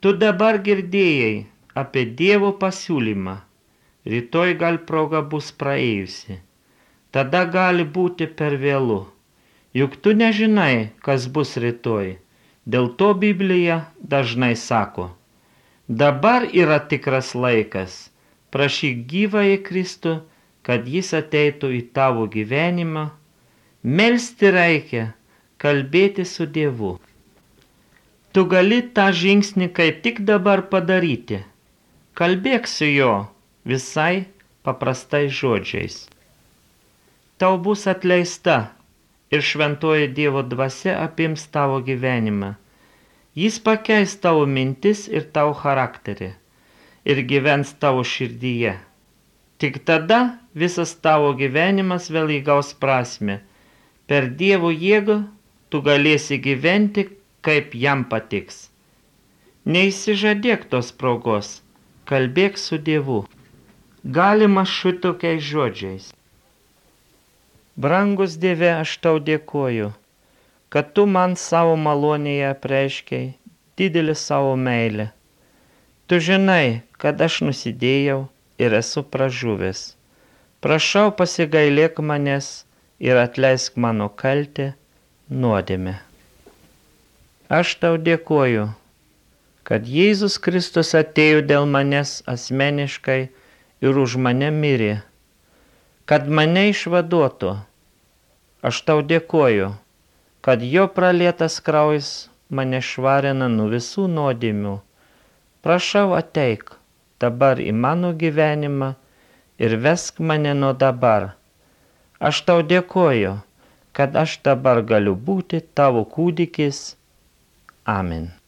Tu dabar girdėjai apie Dievo pasiūlymą. Rytoj gal proga bus praėjusi. Tada gali būti per vėlu. Juk tu nežinai, kas bus rytoj. Dėl to Biblija dažnai sako: dabar yra tikras laikas. Prašyk gyvąjį Kristų, kad jis ateitų į tavo gyvenimą. Melsti reikia, kalbėti su Dievu. Tu gali tą žingsnį kaip tik dabar padaryti. Kalbėk su juo visai paprastais žodžiais. Tau bus atleista ir šventoji Dievo dvasia apims tavo gyvenimą. Jis pakeis tavo mintis ir tavo charakterį ir gyvens tavo širdyje. Tik tada visas tavo gyvenimas vėl įgaus prasmę. Per Dievo jėgą tu galėsi gyventi, kaip jam patiks. Neįsižadėk tos progos, kalbėk su Dievu. Galima šitokiais žodžiais. Brangus Dieve, aš tau dėkoju, kad tu man savo malonėje apreiškei didelį savo meilę. Tu žinai, kad aš nusidėjau ir esu pražuvęs. Prašau, pasigailėk manęs ir atleisk mano kaltę, nuodėmę. Aš tau dėkoju, kad Jėzus Kristus atėjo dėl manęs asmeniškai ir už mane mirė, kad mane išvaduotų. Aš tau dėkoju, kad jo pralietas kraujas mane švarina nuo visų nuodėmių. Prašau, ateik dabar į mano gyvenimą ir vesk mane nuo dabar. Aš tau dėkoju, kad aš dabar galiu būti tavo kūdikis. Amen.